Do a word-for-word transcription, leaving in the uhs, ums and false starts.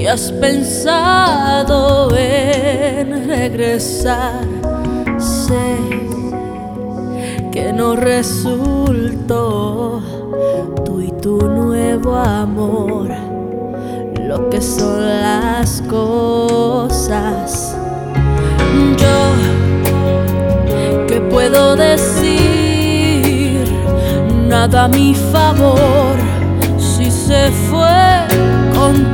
Si has pensado en regresar, sé que no resultó tú y tu nuevo amor lo que son las cosas. Yo, ¿qué puedo decir? Nada a mi favor si se fue con